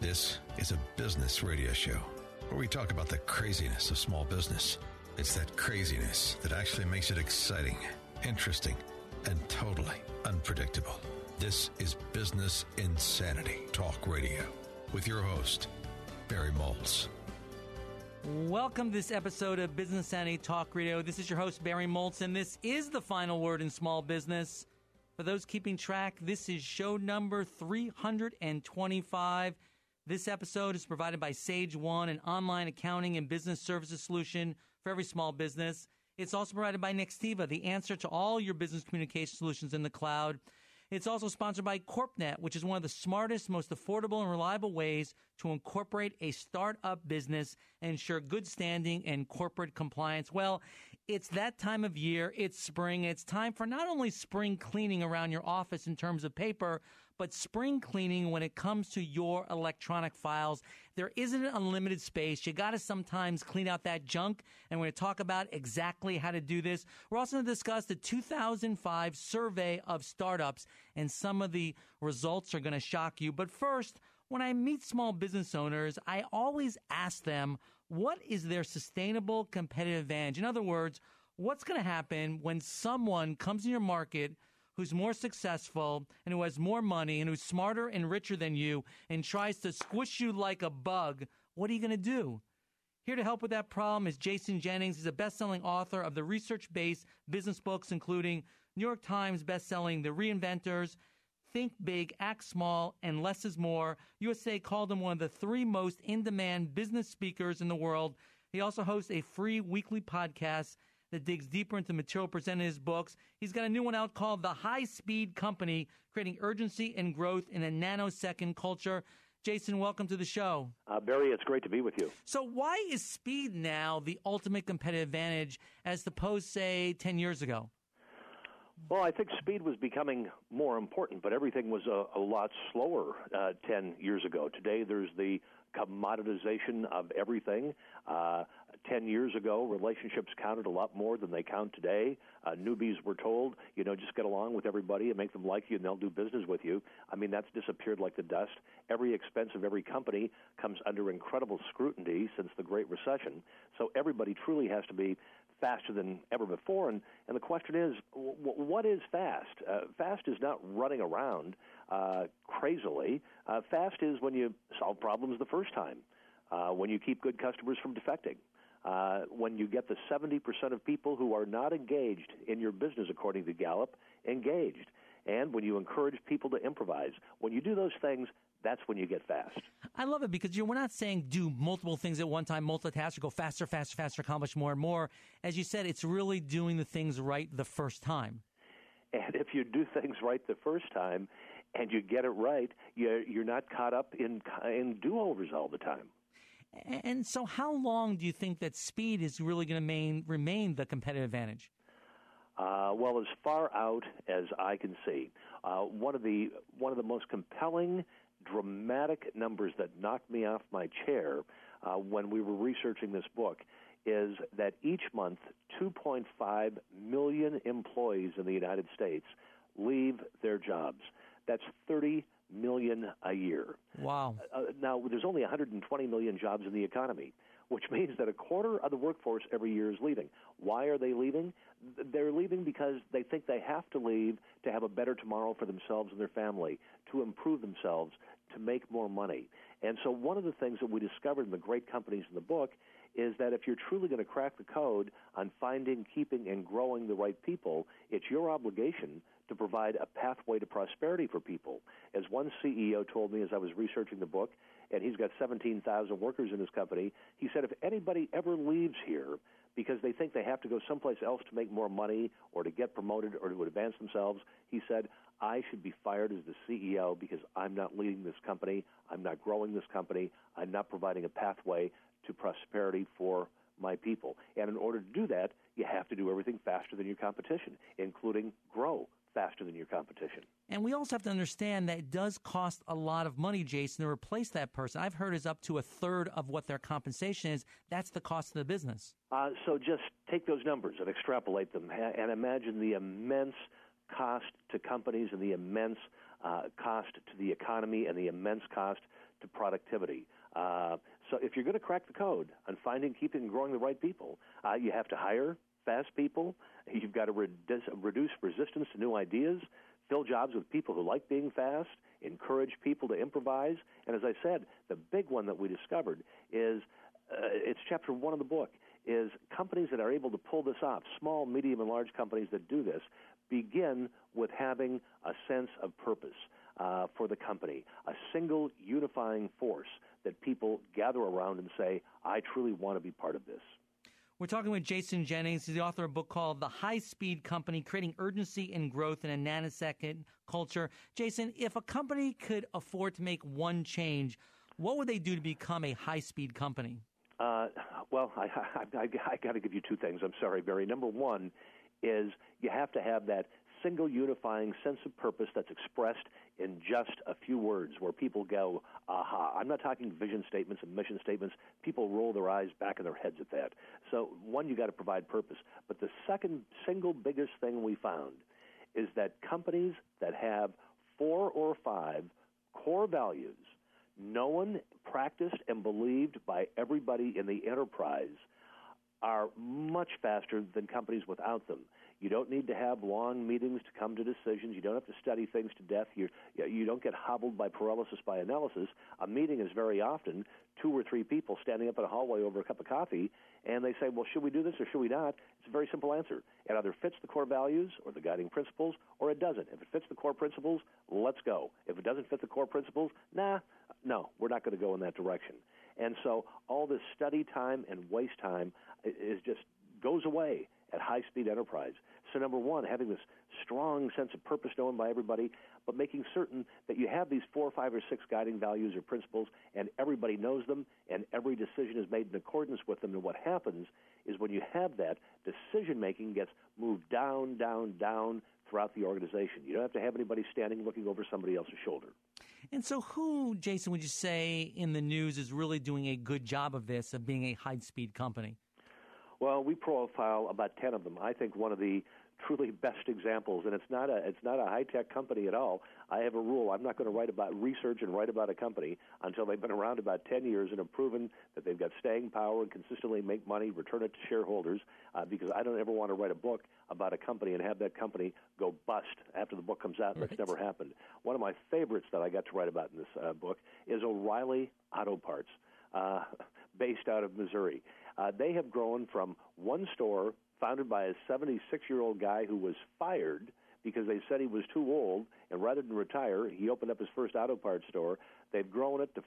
This is a business radio show where we talk about the craziness of small business. It's that craziness that actually makes it exciting, interesting, and totally unpredictable. This is Business Insanity Talk Radio with your host, Barry Moltz. Welcome to this episode of Business Insanity Talk Radio. This is your host, Barry Moltz, and this is the final word in small business. For those keeping track, this is show number 325. This episode is provided by Sage One, an online accounting and business services solution for every small business. It's also provided by Nextiva, the answer to all your business communication solutions in the cloud. It's also sponsored by CorpNet, which is one of the smartest, most affordable, and reliable ways to incorporate a startup business and ensure good standing and corporate compliance. Well, it's that time of year. It's spring. It's time for not only spring cleaning around your office in terms of paper, but spring cleaning when it comes to your electronic files. There isn't an unlimited space. You got to sometimes clean out that junk, and we're going to talk about exactly how to do this. We're also going to discuss the 2005 survey of startups, and some of the results are going to shock you. But first, when I meet small business owners, I always ask them, what is their sustainable competitive advantage? In other words, what's going to happen when someone comes in your market who's more successful and who has more money and who's smarter and richer than you and tries to squish you like a bug? What are you going to do? Here to help with that problem is Jason Jennings. He's a best-selling author of the research-based business books, including New York Times best-selling The Reinventors, Think Big, Act Small, and Less is More. USA called him one of the 3 most in-demand business speakers in the world. He also hosts a free weekly podcast that digs deeper into material presented in his books. He's got a new one out called The High Speed Company, Creating Urgency and Growth in a Nanosecond Culture. Jason, welcome to the show. Barry, it's great to be with you. So why is speed now the ultimate competitive advantage as opposed, say, 10 years ago? Well, I think speed was becoming more important, but everything was a lot slower 10 years ago. Today, there's the commoditization of everything. 10 years ago, relationships counted a lot more than they count today. Newbies were told, just get along with everybody and make them like you and they'll do business with you. I mean, that's disappeared like the dust. Every expense of every company comes under incredible scrutiny since the Great Recession. So everybody truly has to be faster than ever before. And the question is, what is fast? Fast is not running around crazily. Fast is when you solve problems the first time, when you keep good customers from defecting, when you get the 70% of people who are not engaged in your business, according to Gallup, engaged, and when you encourage people to improvise. When you do those things, that's when you get fast. I love it because we're not saying do multiple things at one time, multitask, or go faster, accomplish more and more. As you said, it's really doing the things right the first time. And if you do things right the first time and you get it right, you're not caught up in do-overs all the time. And so how long do you think that speed is really going to remain the competitive advantage? Well, as far out as I can see, one of the most compelling, dramatic numbers that knocked me off my chair when we were researching this book is that each month 2.5 million employees in the United States leave their jobs. That's 30 million a year. Wow. Now, there's only 120 million jobs in the economy, which means that a quarter of the workforce every year is leaving. Why are they leaving? They're leaving because they think they have to leave to have a better tomorrow for themselves and their family, to improve themselves, to make more money. And so one of the things that we discovered in the great companies in the book is that if you're truly going to crack the code on finding, keeping, and growing the right people, it's your obligation to provide a pathway to prosperity for people. As one CEO told me as I was researching the book, and he's got 17,000 workers in his company, he said if anybody ever leaves here because they think they have to go someplace else to make more money or to get promoted or to advance themselves, he said, I should be fired as the CEO because I'm not leading this company, I'm not growing this company, I'm not providing a pathway to prosperity for my people. And in order to do that, you have to do everything faster than your competition, including grow faster than your competition. And we also have to understand that it does cost a lot of money, Jason, to replace that person. I've heard is up to a third of what their compensation is. That's the cost of the business. So just take those numbers and extrapolate them and imagine the immense cost to companies and the immense cost to the economy and the immense cost to productivity. So if you're going to crack the code on finding, keeping, and growing the right people, you have to hire fast people. You've got to reduce resistance to new ideas, fill jobs with people who like being fast, encourage people to improvise. And as I said, the big one that we discovered is, it's chapter 1 of the book, is companies that are able to pull this off, small, medium, and large companies that do this, begin with having a sense of purpose for the company, a single unifying force that people gather around and say, I truly want to be part of this. We're talking with Jason Jennings. He's the author of a book called The High Speed Company, Creating Urgency and Growth in a Nanosecond Culture. Jason, if a company could afford to make one change, what would they do to become a high-speed company? Well, I got to give you two things. I'm sorry, Barry. Number one is you have to have that single unifying sense of purpose that's expressed in just a few words where people go, aha. I'm not talking vision statements and mission statements. People roll their eyes back in their heads at that. So, one, you got to provide purpose. But the second single biggest thing we found is that companies that have 4 or 5 core values, known, practiced, and believed by everybody in the enterprise, are much faster than companies without them. You don't need to have long meetings to come to decisions. You don't have to study things to death. You don't get hobbled by paralysis by analysis. A meeting is very often 2 or 3 people standing up in a hallway over a cup of coffee, and they say, well, should we do this or should we not? It's a very simple answer. It either fits the core values or the guiding principles, or it doesn't. If it fits the core principles, let's go. If it doesn't fit the core principles, no, we're not going to go in that direction. And so all this study time and waste time is just goes away at high-speed enterprise. So number one, having this strong sense of purpose known by everybody, but making certain that you have these 4, 5, or 6 guiding values or principles, and everybody knows them, and every decision is made in accordance with them. And what happens is when you have that, decision-making gets moved down, down, down throughout the organization. You don't have to have anybody standing looking over somebody else's shoulder. And so who, Jason, would you say in the news is really doing a good job of this, of being a high-speed company? Well, we profile about 10 of them. I think one of the truly best examples, and it's not a high-tech company at all. I have a rule. I'm not going to write about research and write about a company until they've been around about 10 years and have proven that they've got staying power and consistently make money, return it to shareholders, because I don't ever want to write a book about a company and have that company go bust after the book comes out. Right. That's never happened. One of my favorites that I got to write about in this book is O'Reilly Auto Parts, based out of Missouri. They have grown from one store founded by a 76-year-old guy who was fired because they said he was too old, and rather than retire, he opened up his first auto parts store. They've grown it to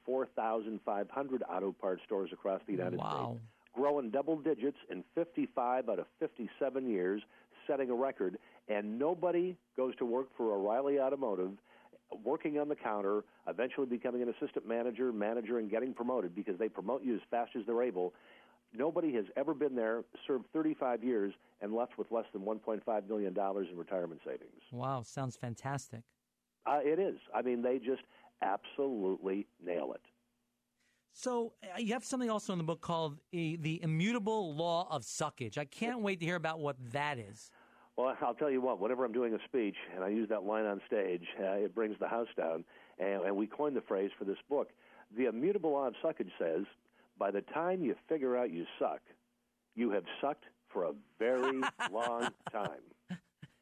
4,500 auto parts stores across the United States, growing double digits in 55 out of 57 years, setting a record, and nobody goes to work for O'Reilly Automotive working on the counter, eventually becoming an assistant manager, and getting promoted because they promote you as fast as they're able. Nobody has ever been there, served 35 years, and left with less than $1.5 million in retirement savings. Wow, sounds fantastic. It is. I mean, they just absolutely nail it. So you have something also in the book called The Immutable Law of Suckage. I can't wait to hear about what that is. Well, I'll tell you what, whenever I'm doing a speech, and I use that line on stage, it brings the house down, and we coined the phrase for this book. The Immutable Law of Suckage says, by the time you figure out you suck, you have sucked for a very long time.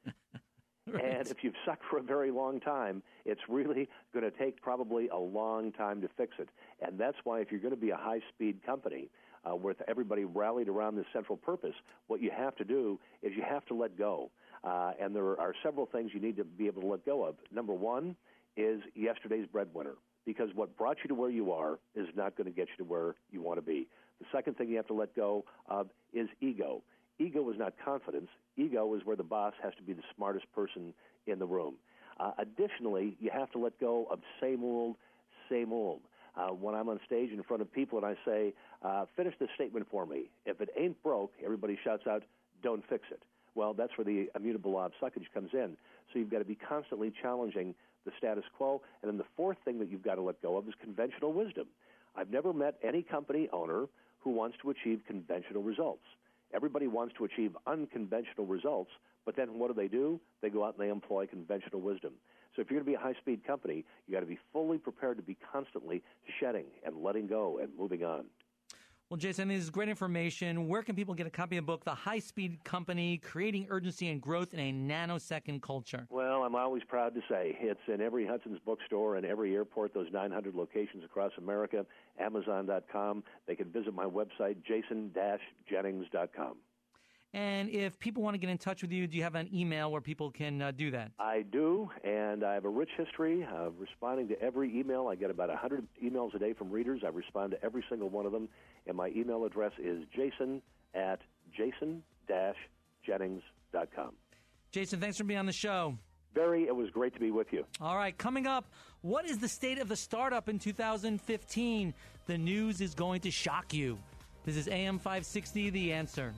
Right. And if you've sucked for a very long time, it's really going to take probably a long time to fix it. And that's why if you're going to be a high-speed company with everybody rallied around this central purpose, what you have to do is you have to let go. And there are several things you need to be able to let go of. Number one is yesterday's breadwinner, because what brought you to where you are is not going to get you to where you want to be. The second thing you have to let go of is ego. Ego is not confidence. Ego is where the boss has to be the smartest person in the room. Additionally, you have to let go of same old, same old. When I'm on stage in front of people and I say, finish this statement for me. If it ain't broke, everybody shouts out, don't fix it. Well, that's where the immutable law of suckage comes in. So you've got to be constantly challenging the status quo. And then the fourth thing that you've got to let go of is conventional wisdom. I've never met any company owner who wants to achieve conventional results. Everybody wants to achieve unconventional results, but then what do? They go out and they employ conventional wisdom. So if you're going to be a high-speed company, you got to be fully prepared to be constantly shedding and letting go and moving on. Well, Jason, this is great information. Where can people get a copy of the book, The High Speed Company, Creating Urgency and Growth in a Nanosecond Culture? Well, I'm always proud to say it's in every Hudson's bookstore and every airport, those 900 locations across America, Amazon.com. They can visit my website, jason-jennings.com. And if people want to get in touch with you, do you have an email where people can do that? I do, and I have a rich history of responding to every email. I get about 100 emails a day from readers. I respond to every single one of them, and my email address is jason@jason-jennings.com. Jason, thanks for being on the show. Barry, it was great to be with you. All right, coming up, what is the state of the startup in 2015? The news is going to shock you. This is AM 560, The Answer.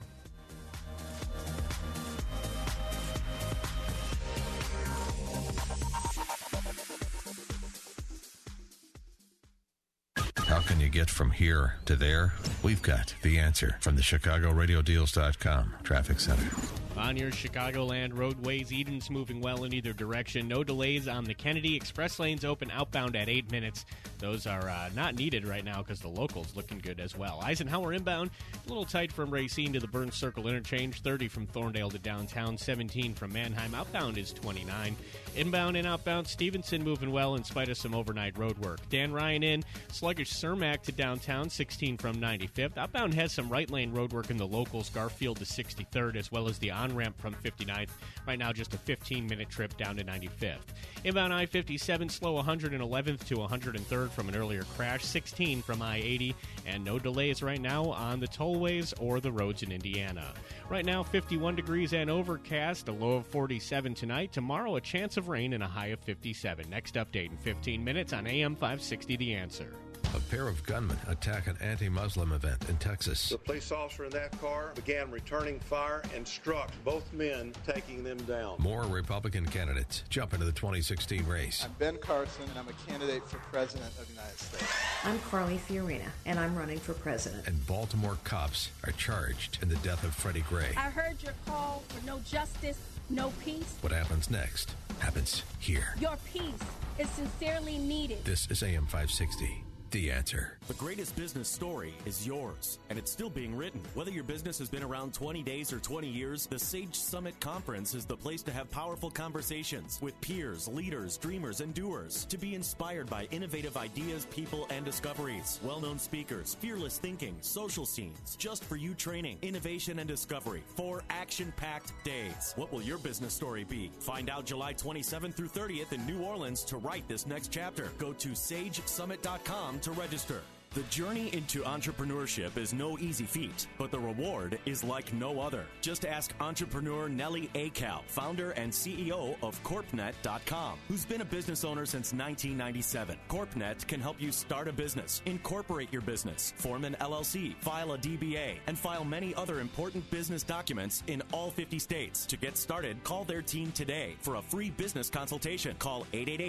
How can you get from here to there? We've got the answer from the ChicagoRadioDeals.com Traffic Center. On your Chicagoland roadways, Eden's moving well in either direction. No delays on the Kennedy. Express lanes open outbound at 8 minutes. Those are not needed right now because the local's looking good as well. Eisenhower inbound, a little tight from Racine to the Burns Circle interchange. 30 from Thorndale to downtown. 17 from Manheim. Outbound is 29. Inbound and outbound, Stevenson moving well in spite of some overnight road work. Dan Ryan in, sluggish Cermak to downtown, 16 from 95th. Outbound has some right lane road work in the locals, Garfield to 63rd, as well as the on-ramp from 59th. Right now, just a 15-minute trip down to 95th. Inbound I-57, slow 111th to 103rd from an earlier crash, 16 from I-80, and no delays right now on the tollways or the roads in Indiana. Right now, 51 degrees and overcast, a low of 47 tonight. Tomorrow, a chance of rain and a high of 57. Next update in 15 minutes on AM 560 The Answer. A pair of gunmen attack an anti-Muslim event in Texas. The police officer in that car began returning fire and struck both men, taking them down. More Republican candidates jump into the 2016 race. I'm Ben Carson, and I'm a candidate for President of the United States. I'm Carly Fiorina, and I'm running for president. And Baltimore cops are charged in the death of Freddie Gray. I heard your call for no justice, no peace. What happens next happens here. Your peace is sincerely needed. This is AM 560. The Answer. The greatest business story is yours, and it's still being written. Whether your business has been around 20 days or 20 years, the Sage Summit Conference is the place to have powerful conversations with peers, leaders, dreamers, and doers, to be inspired by innovative ideas, people, and discoveries. Well-known speakers, fearless thinking, social scenes, just for you training, innovation, and discovery. 4 action-packed days. What will your business story be? Find out July 27th through 30th in New Orleans to write this next chapter. Go to sagesummit.com to register. The journey into entrepreneurship is no easy feat, but the reward is like no other. Just ask entrepreneur Nellie Acal, founder and CEO of CorpNet.com, who's been a business owner since 1997. CorpNet can help you start a business, incorporate your business, form an LLC, file a DBA, and file many other important business documents in all 50 states. To get started, call their team today for a free business consultation. Call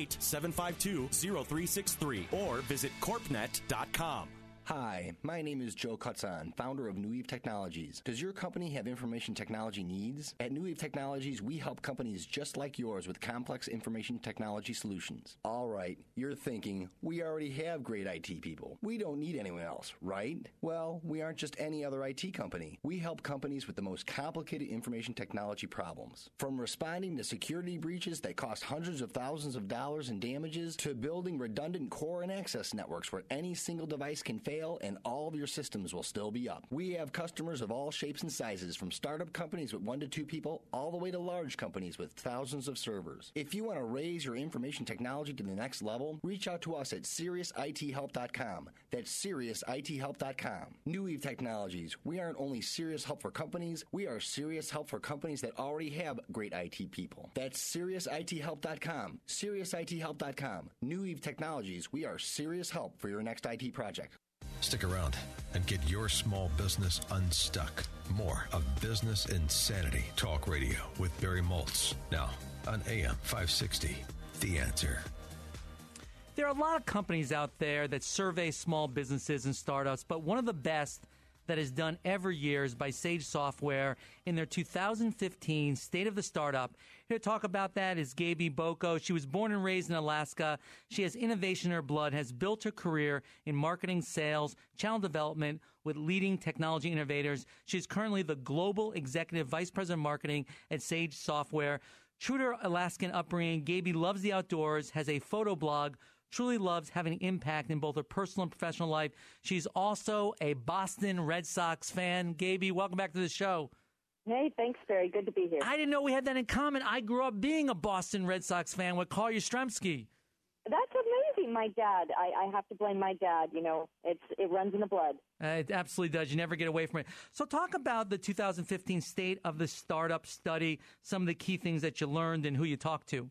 888-752-0363 or visit CorpNet.com. Hi, my name is Joe Cutzon, founder of New Eve Technologies. Does your company have information technology needs? At New Eve Technologies, we help companies just like yours with complex information technology solutions. All right, you're thinking, we already have great IT people. We don't need anyone else, right? Well, we aren't just any other IT company. We help companies with the most complicated information technology problems. From responding to security breaches that cost hundreds of thousands of dollars in damages, to building redundant core and access networks where any single device can fail and all of your systems will still be up. We have customers of all shapes and sizes, from startup companies with 1 to 2 people all the way to large companies with thousands of servers. If you want to raise your information technology to the next level, reach out to us at SeriousITHelp.com. That's SeriousITHelp.com. New Eve Technologies. We aren't only serious help for companies, we are serious help for companies that already have great IT people. That's SeriousITHelp.com. SeriousITHelp.com. New Eve Technologies. We are serious help for your next IT project. Stick around and get your small business unstuck. More of Business Insanity Talk Radio with Barry Moltz. Now on AM 560, The Answer. There are a lot of companies out there that survey small businesses and startups, but one of the best that is done every year by Sage Software in their 2015 State of the Startup. Here to talk about that is Gaby Boko. She was born and raised in Alaska. She has innovation in her blood, has built her career in marketing, sales, channel development with leading technology innovators. She's currently the Global Executive Vice President of Marketing at Sage Software. True to her Alaskan upbringing, Gaby loves the outdoors, has a photo blog, truly loves having an impact in both her personal and professional life. She's also a Boston Red Sox fan. Gaby, welcome back to the show. Hey, thanks, Barry. Good to be here. I didn't know we had that in common. I grew up being a Boston Red Sox fan with Carl Yastrzemski. That's amazing. My dad, I have to blame my dad. You know, it runs in the blood. It absolutely does. You never get away from it. So talk about the 2015 State of the Startup study, some of the key things that you learned and who you talked to.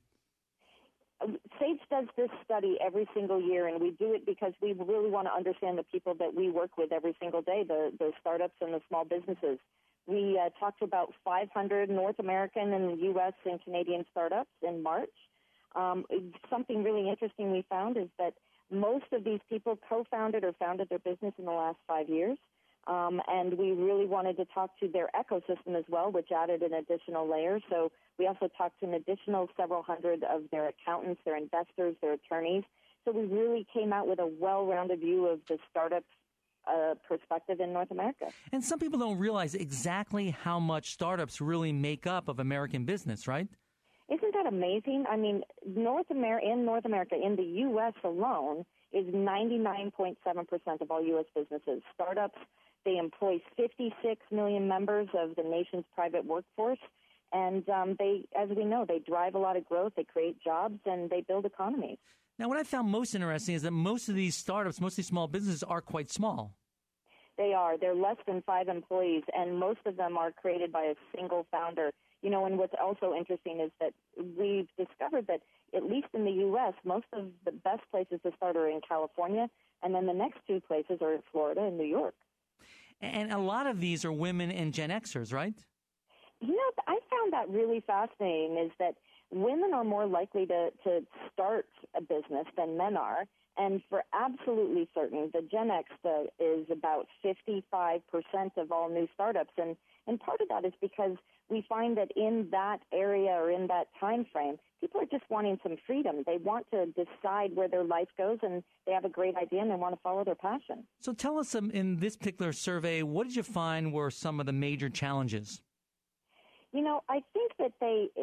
Sage does this study every single year, and we do it because we really want to understand the people that we work with every single day, the startups and the small businesses. We talked to about 500 North American and U.S. and Canadian startups in March. Something really interesting we found is that most of these people co-founded or founded their business in the last 5 years. And we really wanted to talk to their ecosystem as well, which added an additional layer. So we also talked to an additional several hundred of their accountants, their investors, their attorneys. So we really came out with a well-rounded view of the startups perspective in North America. And some people don't realize exactly how much startups really make up of American business, right? Isn't that amazing? I mean, in North America, in the U.S. alone, is 99.7% of all U.S. businesses. Startups, they employ 56 million members of the nation's private workforce. And they, as we know, they drive a lot of growth, they create jobs, and they build economies. Now, what I found most interesting is that most of these startups, most of these small businesses are quite small. They are. They're less than 5 employees, and most of them are created by a single founder. You know, and what's also interesting is that we've discovered that, at least in the U.S., most of the best places to start are in California, and then the next 2 places are in Florida and New York. And a lot of these are women and Gen Xers, right? You know, I found that really fascinating, is that women are more likely to start a business than men are. And for absolutely certain, the Gen X is about 55% of all new startups. And part of that is because we find that in that area or in that time frame, people are just wanting some freedom. They want to decide where their life goes, and they have a great idea and they want to follow their passion. So tell us, in this particular survey, what did you find were some of the major challenges? You know, I think that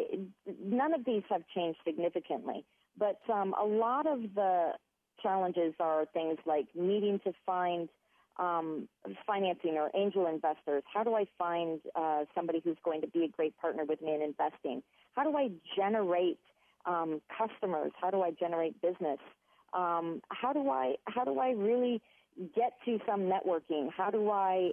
none of these have changed significantly, but a lot of the challenges are things like needing to find financing or angel investors. How do I find somebody who's going to be a great partner with me in investing? How do I generate customers? How do I generate business? How do I really get to some networking? How do I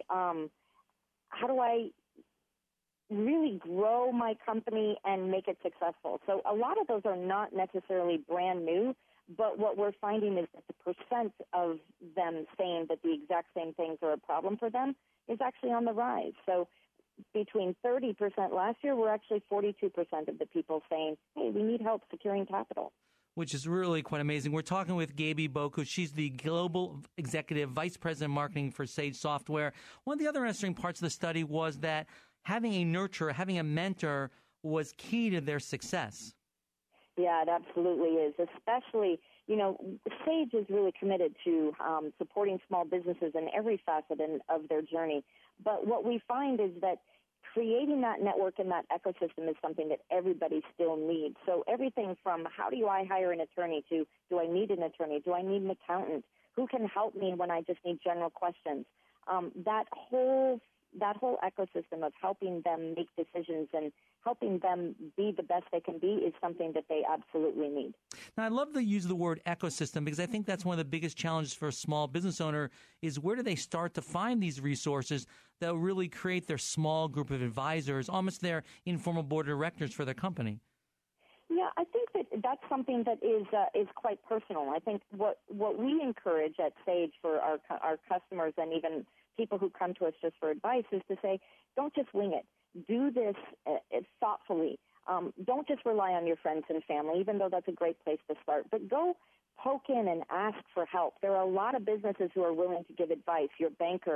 really grow my company and make it successful? So a lot of those are not necessarily brand new, but what we're finding is that the percent of them saying that the exact same things are a problem for them is actually on the rise. So between 30% last year, we're actually 42% of the people saying, hey, we need help securing capital. Which is really quite amazing. We're talking with Gaby Boko. She's the Global Executive Vice President of Marketing for Sage Software. One of the other interesting parts of the study was that having a nurturer, having a mentor was key to their success. Yeah, it absolutely is. Especially, you know, Sage is really committed to supporting small businesses in every facet of their journey. But what we find is that creating that network and that ecosystem is something that everybody still needs. So everything from how do I hire an attorney to do I need an attorney? Do I need an accountant? Who can help me when I just need general questions? That whole ecosystem of helping them make decisions and helping them be the best they can be is something that they absolutely need. Now, I love to use the word ecosystem because I think that's one of the biggest challenges for a small business owner is where do they start to find these resources that will really create their small group of advisors, almost their informal board of directors for their company? Yeah, I think that that's something that is quite personal. I think what we encourage at Sage for our customers and even people who come to us just for advice is to say, don't just wing it. Do this thoughtfully. Don't just rely on your friends and family, even though that's a great place to start. But go poke in and ask for help. There are a lot of businesses who are willing to give advice. Your banker,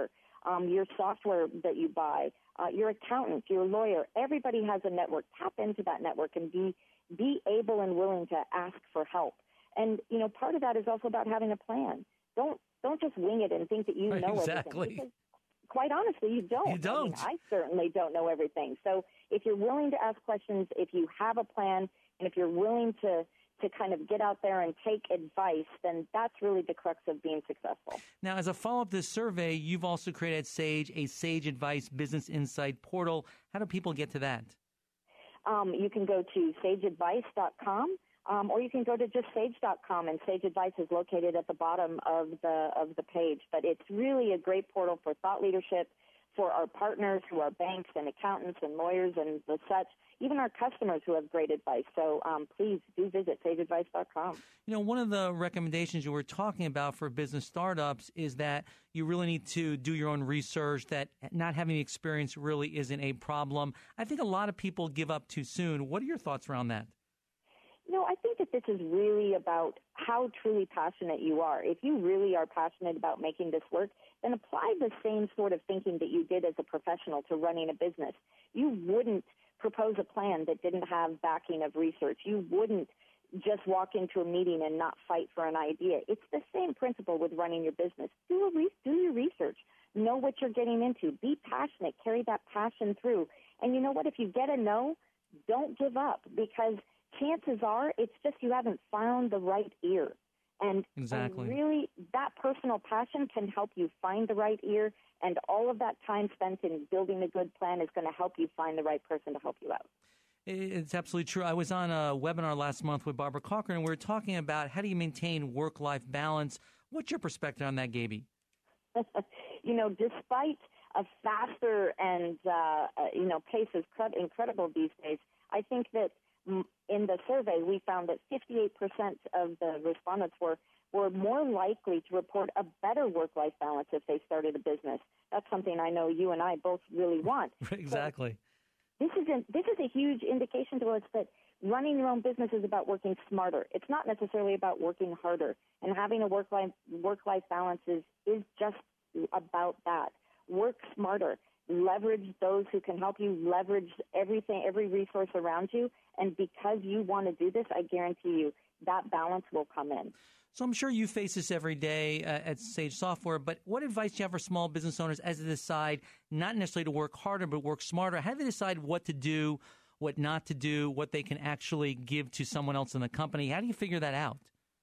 your software that you buy, your accountant, your lawyer. Everybody has a network. Tap into that network and be able and willing to ask for help. And, part of that is also about having a plan. Don't just wing it and think that you know exactly. everything. Because, quite honestly, you don't. You don't. I certainly don't know everything. So if you're willing to ask questions, if you have a plan, and if you're willing to kind of get out there and take advice, then that's really the crux of being successful. Now, as a follow-up to this survey, you've also created Sage, a Sage Advice Business Insight portal. How do people get to that? You can go to sageadvice.com. Or you can go to just sage.com, and Sage Advice is located at the bottom of the page. But it's really a great portal for thought leadership, for our partners who are banks and accountants and lawyers and the such, even our customers who have great advice. So please do visit sageadvice.com. One of the recommendations you were talking about for business startups is that you really need to do your own research, that not having experience really isn't a problem. I think a lot of people give up too soon. What are your thoughts around that? I think that this is really about how truly passionate you are. If you really are passionate about making this work, then apply the same sort of thinking that you did as a professional to running a business. You wouldn't propose a plan that didn't have backing of research. You wouldn't just walk into a meeting and not fight for an idea. It's the same principle with running your business. Do your research. Know what you're getting into. Be passionate. Carry that passion through. And you know what? If you get a no, don't give up, because chances are it's just you haven't found the right ear. And really, that personal passion can help you find the right ear, and all of that time spent in building a good plan is going to help you find the right person to help you out. It's absolutely true. I was on a webinar last month with Barbara Cochran, and we were talking about how do you maintain work-life balance. What's your perspective on that, Gaby? Despite a faster and, pace is incredible these days, I think that in the survey, we found that 58% of the respondents were more likely to report a better work-life balance if they started a business. That's something I know you and I both really want. Exactly. So this is a huge indication to us that running your own business is about working smarter. It's not necessarily about working harder. And having a work-life balance is just about that. Work smarter. Leverage those who can help you, leverage every resource around you. And because you want to do this, I guarantee you that balance will come in. So I'm sure you face this every day at Sage Software, but what advice do you have for small business owners as they decide not necessarily to work harder, but work smarter? How do they decide what to do, what not to do, what they can actually give to someone else in the company? How do you figure that out?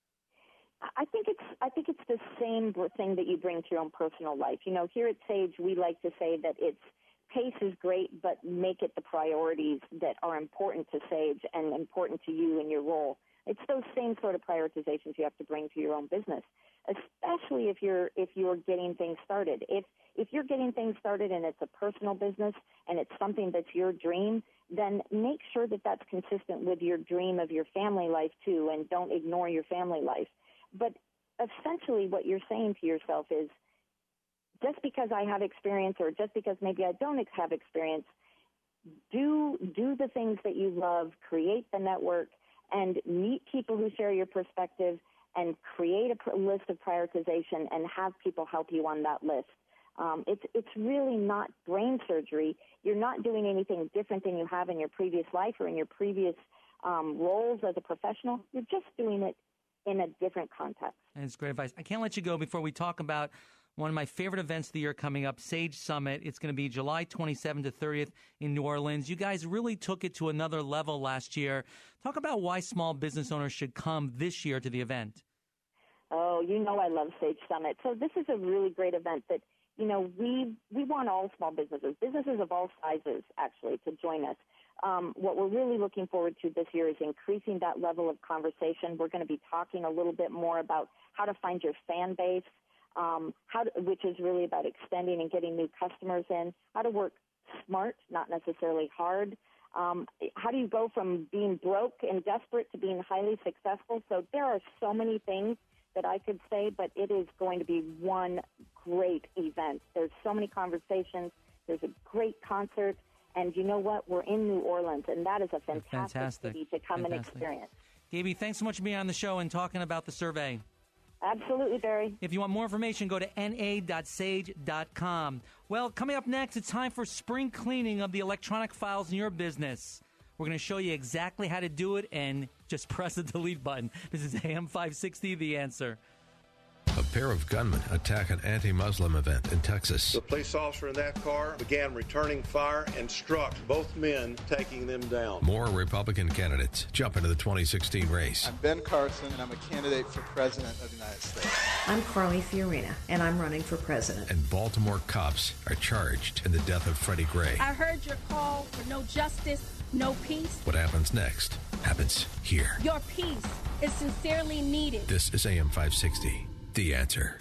I think it's the same thing that you bring to your own personal life. Here at Sage, we like to say that pace is great, but make it the priorities that are important to Sage and important to you in your role. It's those same sort of prioritizations you have to bring to your own business, especially if you're getting things started. If you're getting things started and it's a personal business and it's something that's your dream, then make sure that that's consistent with your dream of your family life too, and don't ignore your family life. But essentially what you're saying to yourself is, just because I have experience or just because maybe I don't have experience, do the things that you love, create the network, and meet people who share your perspective, and create a list of prioritization and have people help you on that list. It's really not brain surgery. You're not doing anything different than you have in your previous life or in your previous roles as a professional. You're just doing it in a different context. And it's great advice. I can't let you go before we talk about one of my favorite events of the year coming up, Sage Summit. It's going to be July 27th to 30th in New Orleans. You guys really took it to another level last year. Talk about why small business owners should come this year to the event. Oh, I love Sage Summit. So this is a really great event that, we want all small businesses of all sizes, actually, to join us. What we're really looking forward to this year is increasing that level of conversation. We're going to be talking a little bit more about how to find your fan base, which is really about extending and getting new customers in, how to work smart, not necessarily hard. How do you go from being broke and desperate to being highly successful? So there are so many things that I could say, but it is going to be one great event. There's so many conversations. There's a great concert. And you know what? We're in New Orleans, and that is a fantastic city to come and experience. Gaby, thanks so much for being on the show and talking about the survey. Absolutely, Barry. If you want more information, go to na.sage.com. Well, coming up next, it's time for spring cleaning of the electronic files in your business. We're going to show you exactly how to do it and just press the delete button. This is AM 560, The Answer. A pair of gunmen attack an anti-Muslim event in Texas. The police officer in that car began returning fire and struck both men, taking them down. More Republican candidates jump into the 2016 race. I'm Ben Carson, and I'm a candidate for President of the United States. I'm Carly Fiorina, and I'm running for president. And Baltimore cops are charged in the death of Freddie Gray. I heard your call for no justice, no peace. What happens next happens here. Your peace is sincerely needed. This is AM 560. The Answer.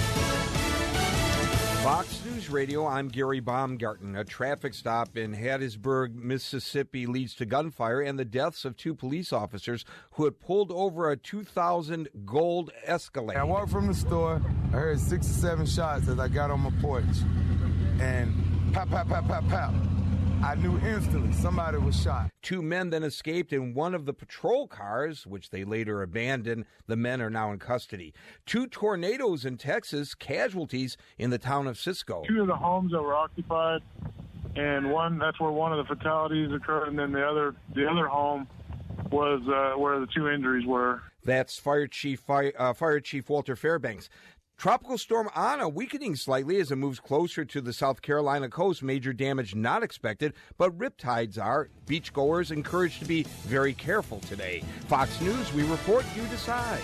Fox News Radio, I'm Gary Baumgarten. A traffic stop in Hattiesburg, Mississippi leads to gunfire and the deaths of two police officers who had pulled over a 2000 Gold Escalade. I walked from the store. I heard 6 or 7 shots as I got on my porch. And pop, pop, pop, pop, pop. I knew instantly somebody was shot. Two men then escaped in one of the patrol cars, which they later abandoned. The men are now in custody. Two tornadoes in Texas, casualties in the town of Cisco. 2 of the homes that were occupied, and that's where one of the fatalities occurred, and then the other home was where the 2 injuries were. That's Fire Chief Walter Fairbanks. Tropical Storm Ana weakening slightly as it moves closer to the South Carolina coast. Major damage not expected, but riptides are. Beachgoers encouraged to be very careful today. Fox News, we report, you decide.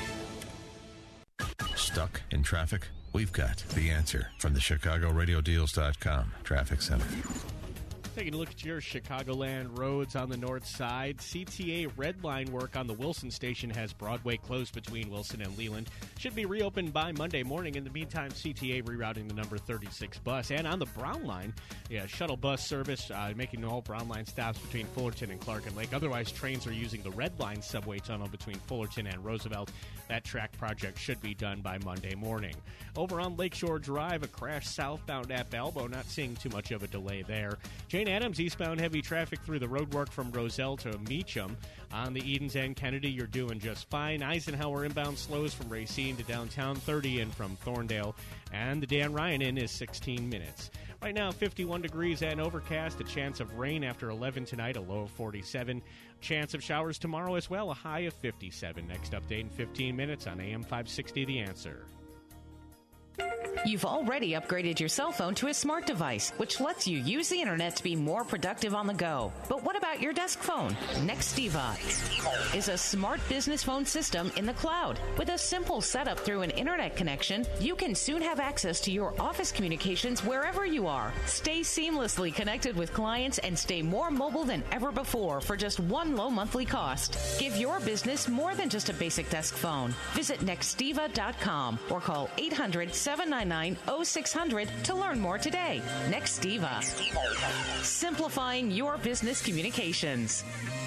Stuck in traffic? We've got the answer from the ChicagoRadioDeals.com Traffic Center. Taking a look at your Chicagoland roads on the north side. CTA Red Line work on the Wilson station has Broadway closed between Wilson and Leland. Should be reopened by Monday morning. In the meantime, CTA rerouting the number 36 bus. And on the Brown Line, shuttle bus service making all Brown Line stops between Fullerton and Clark and Lake. Otherwise, trains are using the Red Line subway tunnel between Fullerton and Roosevelt. That track project should be done by Monday morning. Over on Lakeshore Drive, a crash southbound at Balbo. Not seeing too much of a delay there. Jane Addams, eastbound heavy traffic through the roadwork from Roselle to Meacham. On the Edens and Kennedy, you're doing just fine. Eisenhower inbound slows from Racine to downtown, 30 in from Thorndale. And the Dan Ryan in is 16 minutes. Right now, 51 degrees and overcast. A chance of rain after 11 tonight, a low of 47. Chance of showers tomorrow as well, a high of 57. Next update in 15 minutes on AM 560, The Answer. You've already upgraded your cell phone to a smart device, which lets you use the internet to be more productive on the go. But what about your desk phone? Nextiva is a smart business phone system in the cloud. With a simple setup through an internet connection, you can soon have access to your office communications wherever you are. Stay seamlessly connected with clients and stay more mobile than ever before for just one low monthly cost. Give your business more than just a basic desk phone. Visit Nextiva.com or call 800-799-0600 to learn more today. Nextiva. Simplifying your business communications.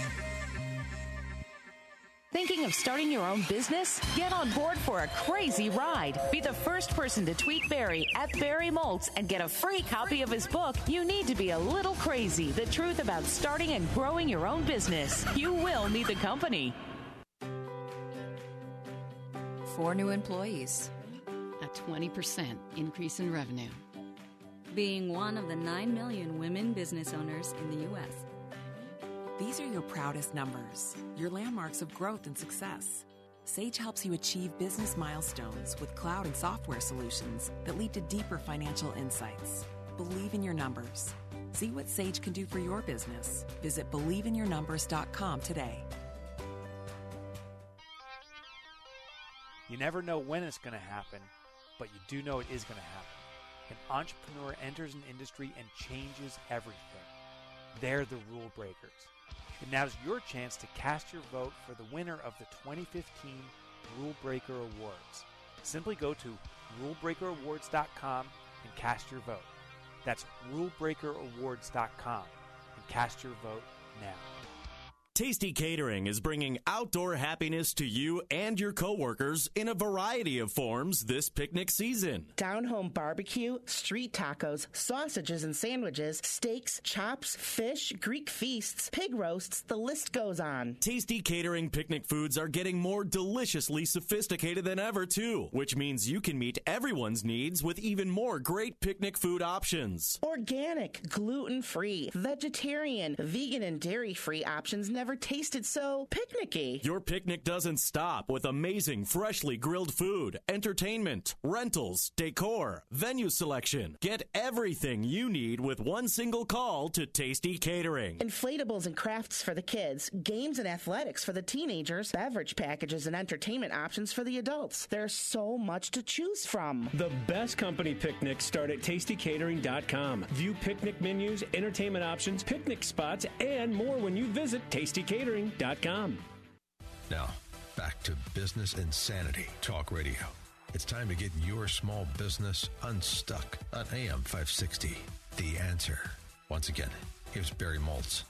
Thinking of starting your own business? Get on board for a crazy ride. Be the first person to tweet Barry at Barry Moltz and get a free copy of his book, You Need to Be a Little Crazy, The Truth About Starting and Growing Your Own Business. You will need the company. 4 new employees. A 20% increase in revenue. Being one of the 9 million women business owners in the U.S. These are your proudest numbers, your landmarks of growth and success. Sage helps you achieve business milestones with cloud and software solutions that lead to deeper financial insights. Believe in your numbers. See what Sage can do for your business. Visit BelieveInYourNumbers.com today. You never know when it's going to happen, but you do know it is going to happen. An entrepreneur enters an industry and changes everything. They're the rule breakers. And now's your chance to cast your vote for the winner of the 2015 Rule Breaker Awards. Simply go to rulebreakerawards.com and cast your vote. That's rulebreakerawards.com and cast your vote now. Tasty Catering is bringing outdoor happiness to you and your coworkers in a variety of forms this picnic season. Down-home barbecue, street tacos, sausages and sandwiches, steaks, chops, fish, Greek feasts, pig roasts, the list goes on. Tasty Catering picnic foods are getting more deliciously sophisticated than ever, too, which means you can meet everyone's needs with even more great picnic food options. Organic, gluten-free, vegetarian, vegan, and dairy-free options never tasted so picnicky. Your picnic doesn't stop with amazing freshly grilled food, entertainment, rentals, decor, venue selection. Get everything you need with one single call to Tasty Catering. Inflatables and crafts for the kids, games and athletics for the teenagers, beverage packages and entertainment options for the adults. There's so much to choose from. The best company picnics start at tastycatering.com. View picnic menus, entertainment options, picnic spots, and more when you visit tastycatering.com. Now, back to Business Insanity Talk Radio. It's time to get your small business unstuck on AM 560. The Answer. Once again, here's Barry Maltz.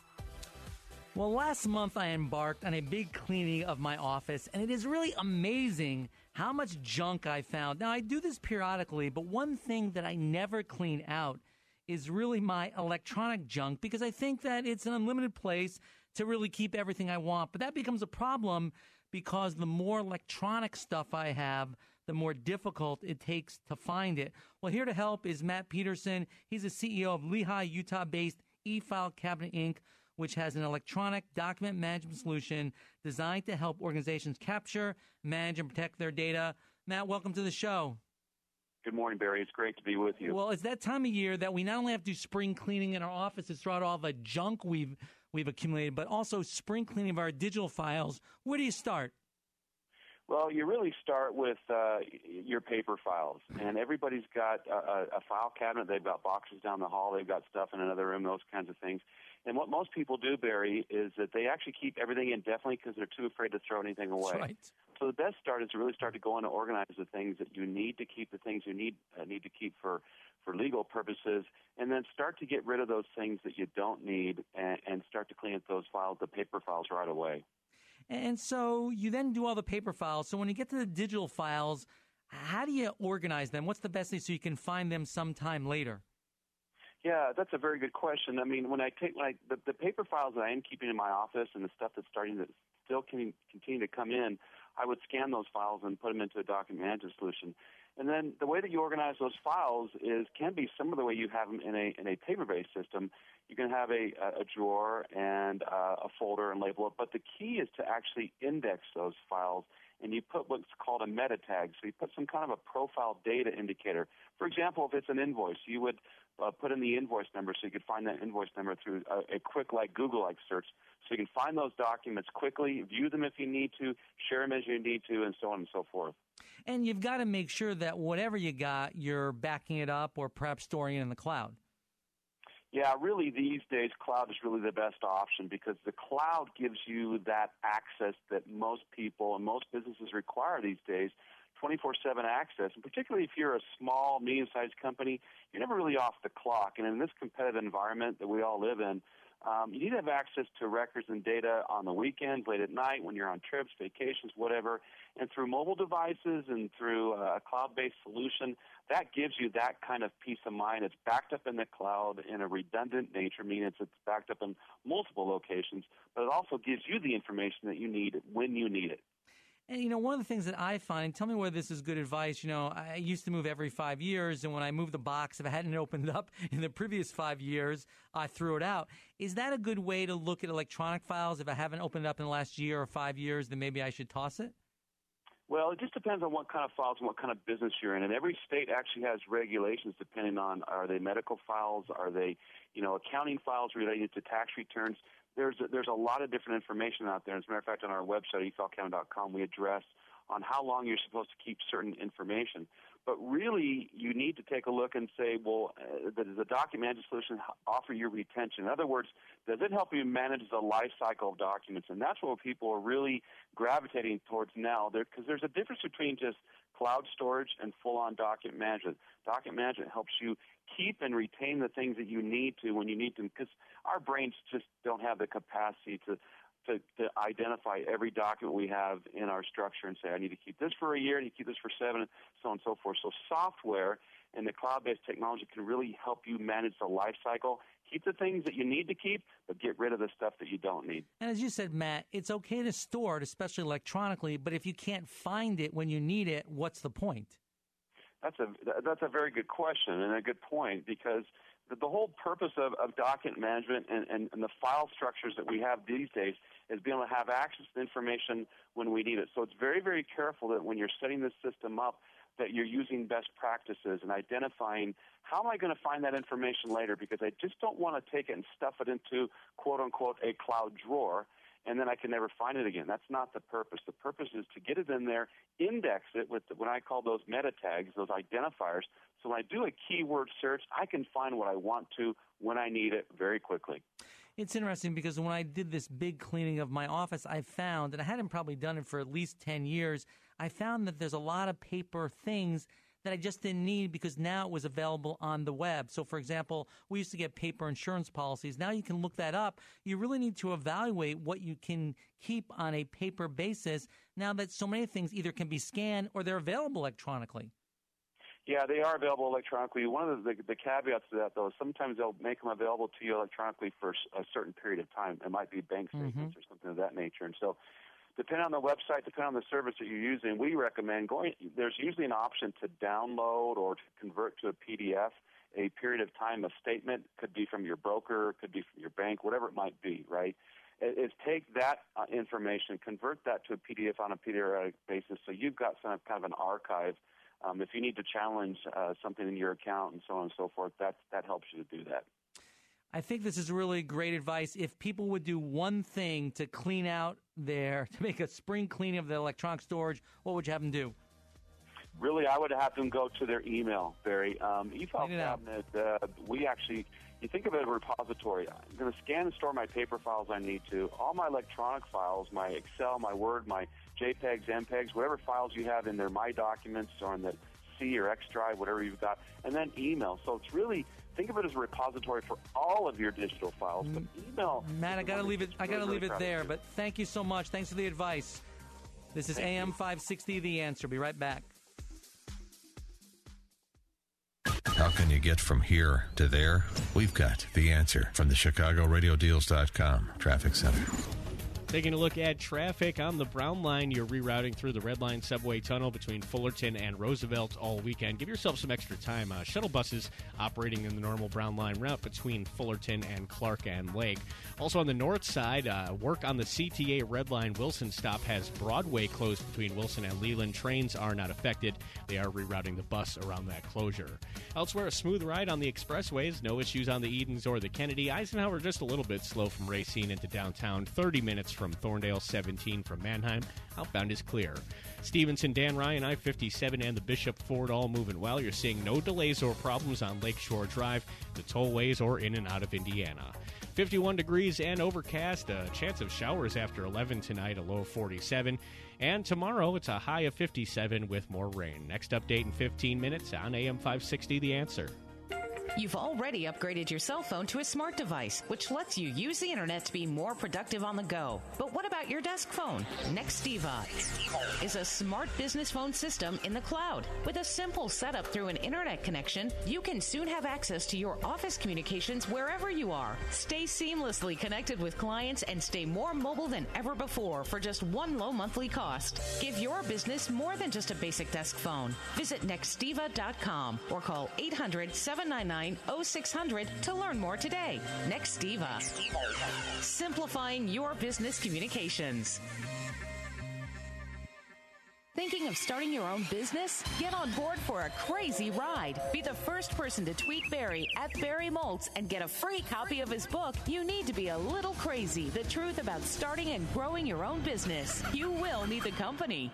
Well, last month I embarked on a big cleaning of my office, and it is really amazing how much junk I found. Now, I do this periodically, but one thing that I never clean out is really my electronic junk, because I think that it's an unlimited place to really keep everything I want. But that becomes a problem because the more electronic stuff I have, the more difficult it takes to find it. Well, here to help is Matt Peterson. He's the CEO of Lehigh, Utah-based eFile Cabinet Inc., which has an electronic document management solution designed to help organizations capture, manage, and protect their data. Matt, welcome to the show. Good morning, Barry. It's great to be with you. Well, it's that time of year that we not only have to do spring cleaning in our offices throughout all the junk we've accumulated, but also spring cleaning of our digital files. Where do you start? Well, you really start with your paper files, and everybody's got a file cabinet. They've got boxes down the hall. They've got stuff in another room, those kinds of things. And what most people do, Barry, is that they actually keep everything indefinitely because they're too afraid to throw anything away. That's right. So the best start is to really start to go in and organize the things that you need to keep, the things you need to keep for legal purposes, and then start to get rid of those things that you don't need and start to clean up those files, the paper files, right away. And so you then do all the paper files. So when you get to the digital files, how do you organize them? What's the best thing so you can find them sometime later? Yeah, that's a very good question. I mean, when I take the paper files that I am keeping in my office and the stuff that's starting to still continue to come in, I would scan those files and put them into a document management solution. And then the way that you organize those files can be similar to the way you have them in a paper-based system. You can have a drawer and a folder and label it, but the key is to actually index those files, and you put what's called a meta tag. So you put some kind of a profile data indicator. For example, if it's an invoice, you would put in the invoice number so you could find that invoice number through a quick Google-like search. So you can find those documents quickly, view them if you need to, share them as you need to, and so on and so forth. And you've got to make sure that whatever you got, you're backing it up or perhaps storing it in the cloud. Yeah, really these days cloud is really the best option because the cloud gives you that access that most people and most businesses require these days, 24/7 access. And particularly if you're a small, medium-sized company, you're never really off the clock. And in this competitive environment that we all live in, you need to have access to records and data on the weekends, late at night, when you're on trips, vacations, whatever. And through mobile devices and through a cloud-based solution, that gives you that kind of peace of mind. It's backed up in the cloud in a redundant nature, meaning it's backed up in multiple locations, but it also gives you the information that you need when you need it. And, one of the things that I find, tell me whether this is good advice, I used to move every 5 years, and when I moved the box, if I hadn't opened it up in the previous 5 years, I threw it out. Is that a good way to look at electronic files? If I haven't opened it up in the last year or 5 years, then maybe I should toss it? Well, it just depends on what kind of files and what kind of business you're in. And every state actually has regulations depending on, are they medical files, are they, accounting files related to tax returns. There's a lot of different information out there. As a matter of fact, on our website, efilecabinet.com, we address on how long you're supposed to keep certain information. But really, you need to take a look and say, well, does the document management solution offer you retention? In other words, does it help you manage the life cycle of documents? And that's what people are really gravitating towards now, because there's a difference between just cloud storage and full-on document management. Document management helps you keep and retain the things that you need to when you need them, because our brains just don't have the capacity to to identify every document we have in our structure and say, I need to keep this for a year, I need to keep this for 7, so on and so forth. So software and the cloud-based technology can really help you manage the life cycle. Keep the things that you need to keep, but get rid of the stuff that you don't need. And as you said, Matt, it's okay to store it, especially electronically, but if you can't find it when you need it, what's the point? That's a very good question and a good point, because the whole purpose of document management and the file structures that we have these days is being able to have access to information when we need it. So it's very, very careful that when you're setting this system up, that you're using best practices and identifying how am I going to find that information later, because I just don't want to take it and stuff it into, quote-unquote, a cloud drawer, and then I can never find it again. That's not the purpose. The purpose is to get it in there, index it with what I call those meta tags, those identifiers, so when I do a keyword search, I can find what I want to when I need it very quickly. It's interesting because when I did this big cleaning of my office, I found, and I hadn't probably done it for at least 10 years, I found that there's a lot of paper things that I just didn't need because now it was available on the web. So, for example, we used to get paper insurance policies. Now you can look that up. You really need to evaluate what you can keep on a paper basis now that so many things either can be scanned or they're available electronically. Yeah, they are available electronically. One of the caveats to that, though, is sometimes they'll make them available to you electronically for a certain period of time. It might be bank statements or something of that nature. And so depending on the website, depending on the service that you're using, we recommend there's usually an option to download or to convert to a PDF a period of time. A statement could be from your broker, could be from your bank, whatever it might be, right? Is take that information, convert that to a PDF on a periodic basis, so you've got some kind of an archive. If you need to challenge something in your account and so on and so forth, that helps you to do that. I think this is really great advice. If people would do one thing to clean out to make a spring cleaning of the electronic storage, what would you have them do? Really, I would have them go to their email, Barry. eFile Cabinet, you think of it as a repository. I'm going to scan and store my paper files I need to. All my electronic files, my Excel, my Word, my JPEGs, MPEGs, whatever files you have in there, My Documents or in the C or X drive, whatever you've got, and then email. So it's really, think of it as a repository for all of your digital files. But email, Matt, I got to leave it there. But thank you so much. Thanks for the advice. This is AM 560, The Answer. Be right back. How can you get from here to there? We've got the answer from the ChicagoRadioDeals.com Traffic Center. Taking a look at traffic on the Brown Line, you're rerouting through the Red Line subway tunnel between Fullerton and Roosevelt all weekend. Give yourself some extra time. Shuttle buses operating in the normal Brown Line route between Fullerton and Clark and Lake. Also on the north side, work on the CTA Red Line Wilson stop has Broadway closed between Wilson and Leland. Trains are not affected. They are rerouting the bus around that closure. Elsewhere, a smooth ride on the expressways. No issues on the Edens or the Kennedy. Eisenhower just a little bit slow from Racine into downtown. 30 minutes from Thorndale, 17 from Mannheim. Outbound is clear. Stevenson, Dan Ryan, I-57, and the Bishop Ford all moving well. You're seeing no delays or problems on Lakeshore Drive, the tollways, or in and out of Indiana. 51 degrees and overcast. A chance of showers after 11 tonight, a low of 47. And tomorrow, it's a high of 57 with more rain. Next update in 15 minutes on AM 560, The Answer. You've already upgraded your cell phone to a smart device, which lets you use the internet to be more productive on the go. But what about your desk phone? Nextiva is a smart business phone system in the cloud. With a simple setup through an internet connection, you can soon have access to your office communications wherever you are. Stay seamlessly connected with clients and stay more mobile than ever before for just one low monthly cost. Give your business more than just a basic desk phone. Visit Nextiva.com or call 800-799-0600 to learn more today. Nextiva. Simplifying your business communications. Thinking of starting your own business? Get on board for a crazy ride. Be the first person to tweet Barry at Barry Moltz and get a free copy of his book, You Need to Be a Little Crazy, The Truth About Starting and Growing Your Own Business. You will need the company.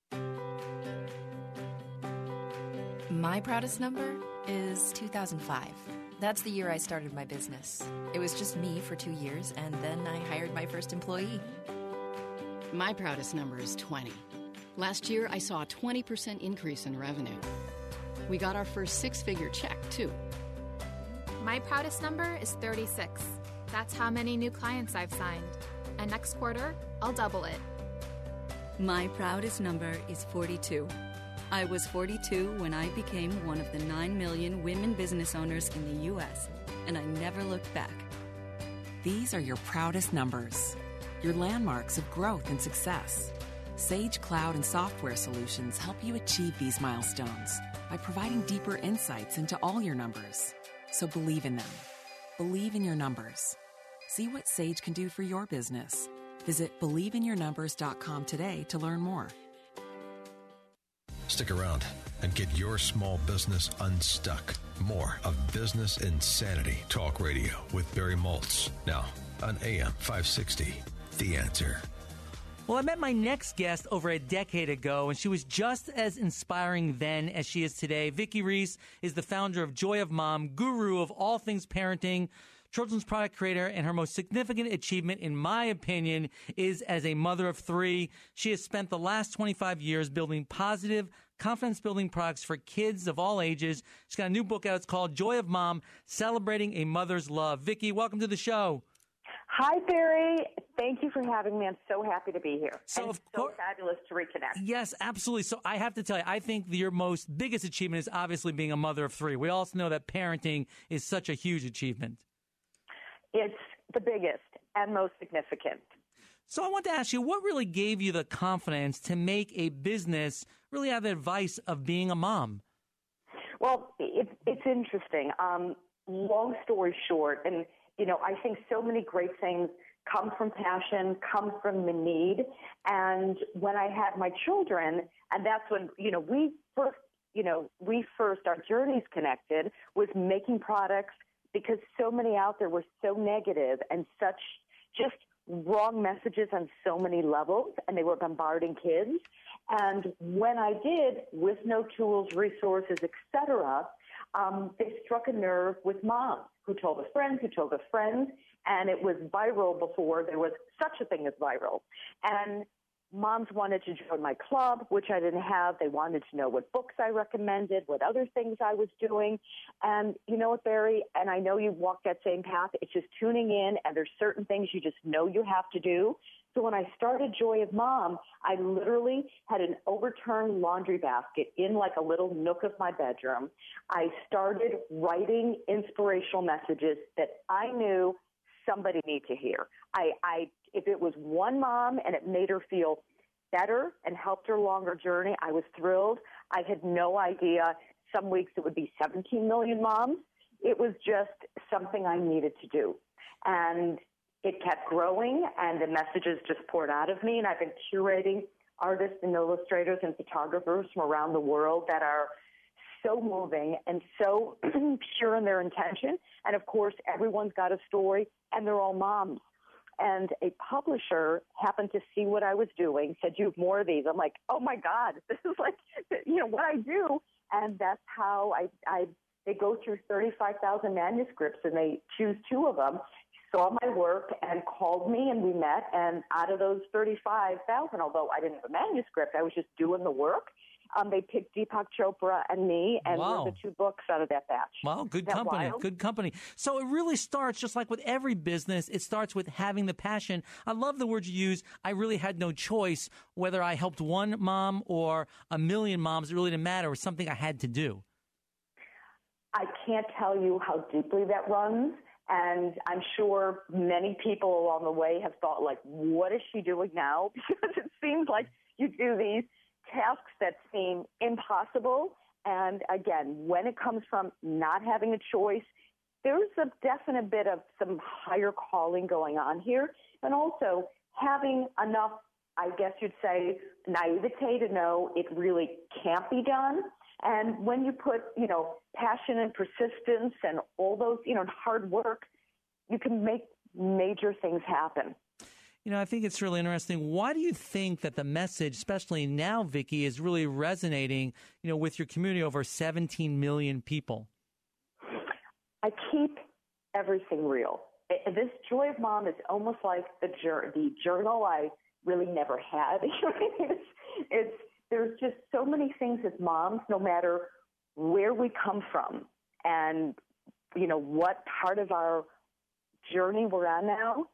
My proudest number is 2005. That's the year I started my business. It was just me for 2 years, and then I hired my first employee. My proudest number is 20. Last year, I saw a 20% increase in revenue. We got our first six-figure check, too. My proudest number is 36. That's how many new clients I've signed. And next quarter, I'll double it. My proudest number is 42. I was 42 when I became one of the 9 million women business owners in the U.S., and I never looked back. These are your proudest numbers, your landmarks of growth and success. Sage Cloud and Software Solutions help you achieve these milestones by providing deeper insights into all your numbers. So believe in them. Believe in your numbers. See what Sage can do for your business. Visit BelieveInYourNumbers.com today to learn more. Stick around and get your small business unstuck. More of Business Insanity Talk Radio with Barry Maltz. Now on AM 560, The Answer. Well, I met my next guest over a decade ago, and she was just as inspiring then as she is today. Vicki Reese is the founder of Joy of Mom, guru of all things parenting, children's product creator, and her most significant achievement, in my opinion, is as a mother of 3. She has spent the last 25 years building positive, confidence-building products for kids of all ages. She's got a new book out. It's called Joy of Mom, Celebrating a Mother's Love. Vicki, welcome to the show. Hi, Barry. Thank you for having me. I'm so happy to be here. So fabulous to reconnect. Yes, absolutely. So I have to tell you, I think your biggest achievement is obviously being a mother of 3. We also know that parenting is such a huge achievement. It's the biggest and most significant. So I want to ask you, what really gave you the confidence to make a business really out of the advice of being a mom? Well, it's interesting. Long story short, and I think so many great things come from passion, come from the need. And when I had my children, and that's when, our journeys connected was making products, because so many out there were so negative and such just wrong messages on so many levels, and they were bombarding kids. And when I did, with no tools, resources, etc., they struck a nerve with moms who told a friend, and it was viral before there was such a thing as viral. And moms wanted to join my club, which I didn't have. They wanted to know what books I recommended, what other things I was doing. And you know what, Barry, and I know you've walked that same path, it's just tuning in, and there's certain things you just know you have to do. So when I started Joy of Mom, I literally had an overturned laundry basket in like a little nook of my bedroom. I started writing inspirational messages that I knew somebody needed to hear. If it was one mom and it made her feel better and helped her along her journey, I was thrilled. I had no idea. Some weeks it would be 17 million moms. It was just something I needed to do. And it kept growing, and the messages just poured out of me. And I've been curating artists and illustrators and photographers from around the world that are so moving and so pure in their intention. And, of course, everyone's got a story, and they're all moms. And a publisher happened to see what I was doing, said, you have more of these. I'm like, oh, my God, this is like, what I do. And that's how they go through 35,000 manuscripts, and they choose 2 of them, saw my work and called me, and we met. And out of those 35,000, although I didn't have a manuscript, I was just doing the work. They picked Deepak Chopra and me, and Wow. we're the 2 books out of that batch. Well, good Isn't that company, wild? good company. So it really starts, just like with every business, it starts with having the passion. I love the word you use. I really had no choice. Whether I helped one mom or a million moms, it really didn't matter. It was something I had to do. I can't tell you how deeply that runs. And I'm sure many people along the way have thought, like, what is she doing now? Because it seems like you do these tasks that seem impossible. And again, when it comes from not having a choice, there's a definite bit of some higher calling going on here. And also having enough, I guess you'd say, naivete to know it really can't be done. And when you put, passion and persistence and all those, hard work, you can make major things happen. I think it's really interesting. Why do you think that the message, especially now, Vicki, is really resonating, with your community, over 17 million people? I keep everything real. This Joy of Mom is almost like the journal I really never had. There's just so many things as moms, no matter where we come from and, what part of our journey we're on now.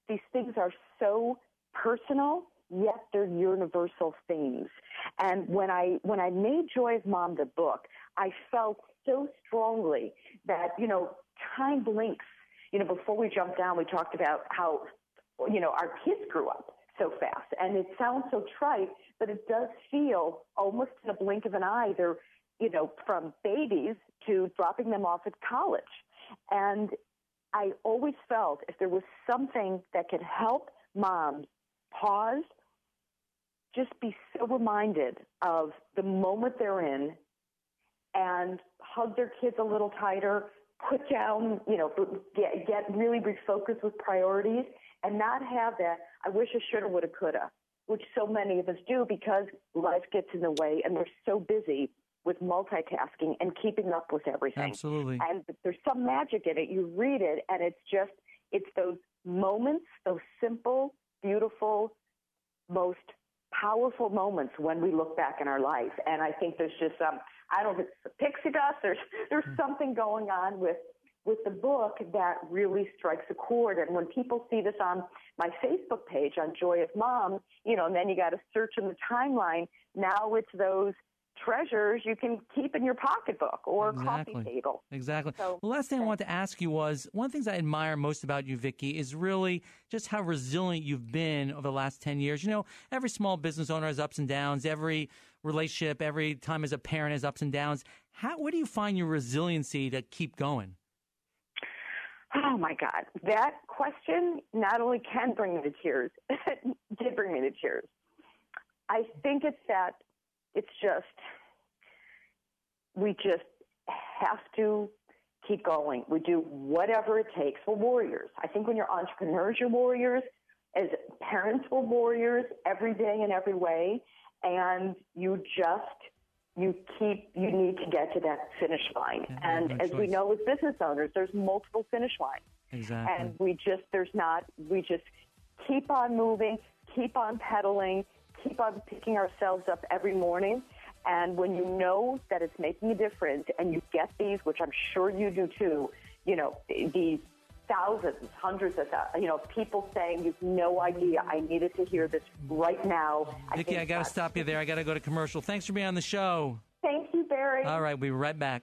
these things are so personal, yet they're universal themes. And when I made Joy of Mom the book, I felt so strongly that, time blinks. Before we jumped down, we talked about how, our kids grew up so fast. And it sounds so trite, but it does feel almost in a blink of an eye. They're, from babies to dropping them off at college. And I always felt if there was something that could help moms pause, just be so reminded of the moment they're in and hug their kids a little tighter, put down, get really refocused with priorities and not have that, I wish I shoulda, woulda, coulda, which so many of us do because life gets in the way and we're so busy with multitasking and keeping up with everything. Absolutely. And there's some magic in it. You read it, and it's those moments, those simple, beautiful, most powerful moments when we look back in our life. And I think there's just I don't know if it's pixie dust. There's something going on with the book that really strikes a chord. And when people see this on my Facebook page on Joy of Mom, and then you got to search in the timeline. Now it's those treasures you can keep in your pocketbook or coffee table. Exactly. So, the last thing I wanted to ask you was, one of the things I admire most about you, Vicki, is really just how resilient you've been over the last 10 years. Every small business owner has ups and downs. Every relationship, every time as a parent has ups and downs. Where do you find your resiliency to keep going? Oh, my God. That question not only can bring me to tears, it did bring me to tears. I think we just have to keep going. We do whatever it takes. We're warriors. I think when you're entrepreneurs, you're warriors. As parents, we're warriors every day in every way. And you need to get to that finish line. Yeah, and as we know as business owners, there's multiple finish lines. Exactly. And we just keep on moving, keep on pedaling, keep on picking ourselves up every morning. And when you know that it's making a difference and you get these, which I'm sure you do too, these thousands, hundreds of people saying, you've no idea, I needed to hear this right now. Vicki, I got to stop you there. I got to go to commercial. Thanks for being on the show. Thank you, Barry. All right, we'll be right back.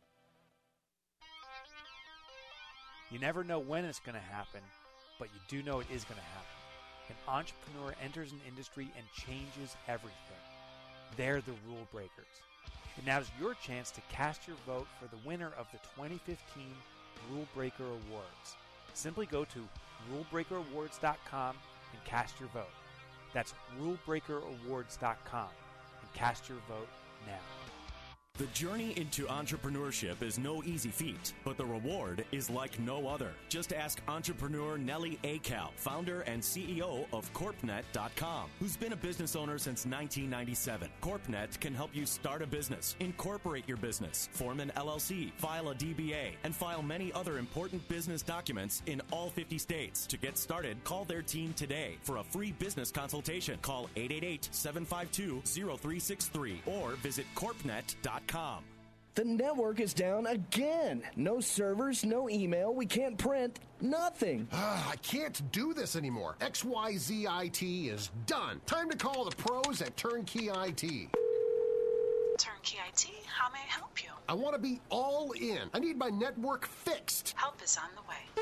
You never know when it's going to happen, but you do know it is going to happen. An entrepreneur enters an industry and changes everything. They're the rule breakers. And now's your chance to cast your vote for the winner of the 2015 Rule Breaker Awards. Simply go to rulebreakerawards.com and cast your vote. That's rulebreakerawards.com and cast your vote now. The journey into entrepreneurship is no easy feat, but the reward is like no other. Just ask entrepreneur Nellie Acal, founder and CEO of CorpNet.com, who's been a business owner since 1997. CorpNet can help you start a business, incorporate your business, form an LLC, file a DBA, and file many other important business documents in all 50 states. To get started, call their team today for a free business consultation. Call 888-752-0363 or visit CorpNet.com. The network is down again. No servers, no email, we can't print, nothing. I can't do this anymore. XYZ IT is done. Time to call the pros at Turnkey IT. Turnkey IT, how may I help you? I want to be all in. I need my network fixed. Help is on the way.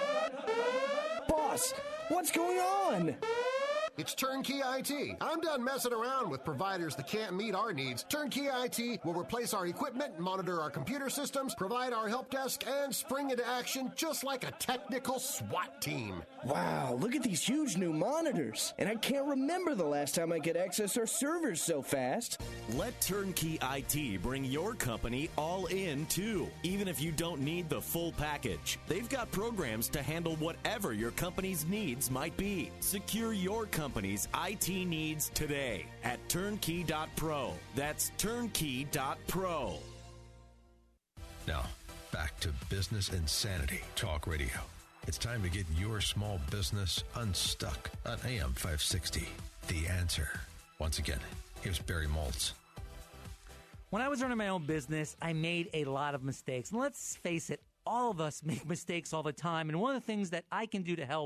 Boss, what's going on? It's Turnkey IT. I'm done messing around with providers that can't meet our needs. Turnkey IT will replace our equipment, monitor our computer systems, provide our help desk, and spring into action just like a technical SWAT team. Wow, look at these huge new monitors. And I can't remember the last time I could access our servers so fast. Let Turnkey IT bring your company all in, too. Even if you don't need the full package, they've got programs to handle whatever your company's needs might be. Secure your company's IT needs today at turnkey.pro. That's turnkey.pro. Now, back to Business Insanity Talk Radio. It's time to get your small business unstuck on AM 560. The Answer. Once again, here's Barry Maltz. When I was running my own business, I made a lot of mistakes. And let's face it, all of us make mistakes all the time. And one of the things that I can do to help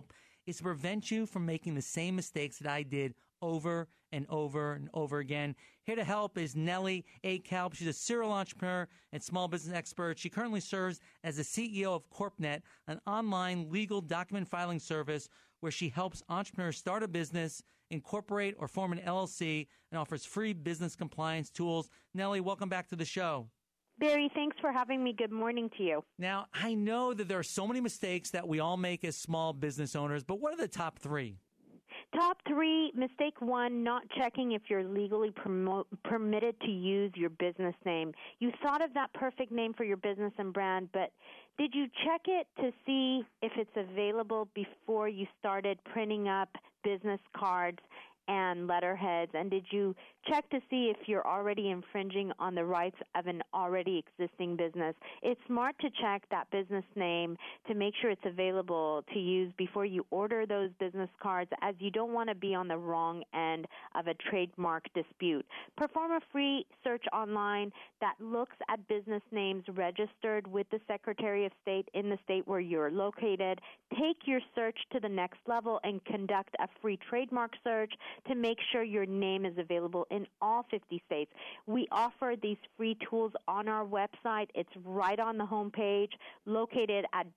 is to prevent you from making the same mistakes that I did over and over and over again. Here to help is Nellie A. Kalb. She's a serial entrepreneur and small business expert. She currently serves as the CEO of CorpNet, an online legal document filing service where she helps entrepreneurs start a business, incorporate or form an LLC, and offers free business compliance tools. Nellie, welcome back to the show. Barry, thanks for having me. Good morning to you. Now, I know that there are so many mistakes that we all make as small business owners, but what are the top three? Top three, mistake one, not checking if you're legally permitted to use your business name. You thought of that perfect name for your business and brand, but did you check it to see if it's available before you started printing up business cards and letterheads? And did you check to see if you're already infringing on the rights of an already existing business? It's smart to check that business name to make sure it's available to use before you order those business cards, as you don't want to be on the wrong end of a trademark dispute. Perform a free search online that looks at business names registered with the Secretary of State in the state where you're located. Take your search to the next level and conduct a free trademark search to make sure your name is available in all 50 states. We offer these free tools on our website. It's right on the homepage, located at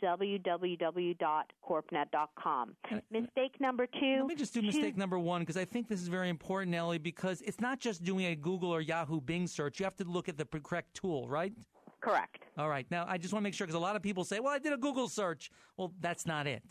www.corpnet.com. Mistake number two. Let me just do mistake number one, because I think this is very important, Nellie, because it's not just doing a Google or Yahoo Bing search. You have to look at the correct tool, right? Correct. All right. Now, I just want to make sure, because a lot of people say, well, I did a Google search. Well, that's not it.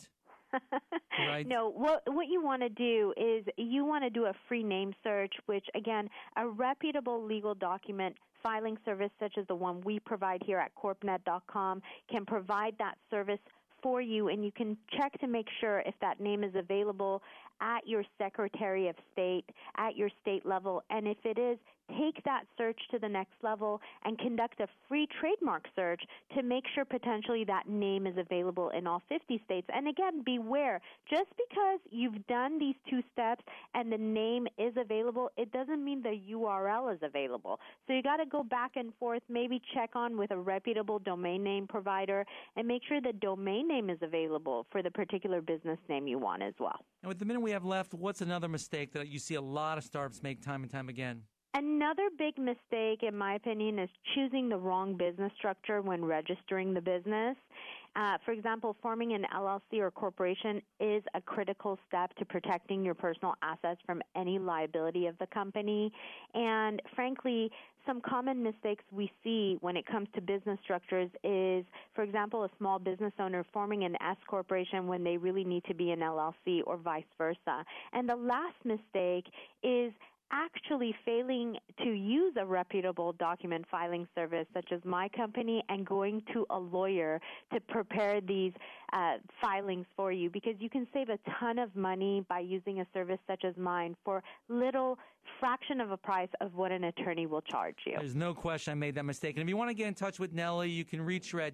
Right. No, what you want to do is you want to do a free name search, which, again, a reputable legal document filing service such as the one we provide here at corpnet.com can provide that service for you, and you can check to make sure if that name is available at your Secretary of State, at your state level. And if it is, take that search to the next level and conduct a free trademark search to make sure potentially that name is available in all 50 states. And again, beware, just because you've done these two steps and the name is available, it doesn't mean the URL is available. So you got to go back and forth, maybe check on with a reputable domain name provider and make sure the domain name is available for the particular business name you want as well. And with the minute we have left, what's another mistake that you see a lot of startups make time and time again? Another big mistake, in my opinion, is choosing the wrong business structure when registering the business. For example, forming an LLC or corporation is a critical step to protecting your personal assets from any liability of the company. And frankly, some common mistakes we see when it comes to business structures is, for example, a small business owner forming an S corporation when they really need to be an LLC, or vice versa. And the last mistake is actually failing to use a reputable document filing service such as my company and going to a lawyer to prepare these filings for you, because you can save a ton of money by using a service such as mine for little fraction of a price of what an attorney will charge you. There's no question I made that mistake. And if you want to get in touch with Nellie, you can reach her at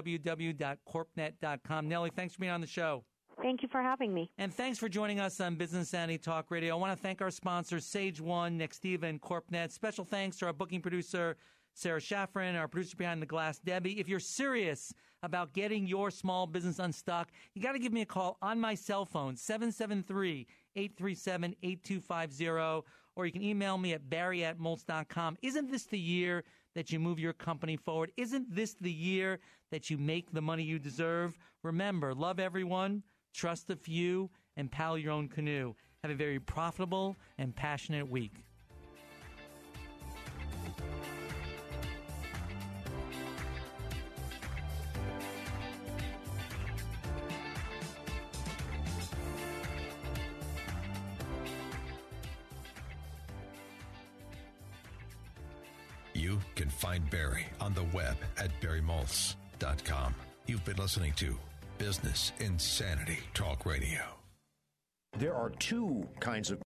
www.corpnet.com. Nellie, thanks for being on the show. Thank you for having me. And thanks for joining us on Business Sanity Talk Radio. I want to thank our sponsors, Sage One, Nextiva, and CorpNet. Special thanks to our booking producer, Sarah Shaffrin, our producer behind the glass, Debbie. If you're serious about getting your small business unstuck, you got to give me a call on my cell phone, 773-837-8250, or you can email me at barry@moltz.com. Isn't this the year that you move your company forward? Isn't this the year that you make the money you deserve? Remember, love everyone, trust a few, and paddle your own canoe. Have a very profitable and passionate week. You can find Barry on the web at barrymoltz.com. You've been listening to Business Insanity Talk Radio. There are two kinds of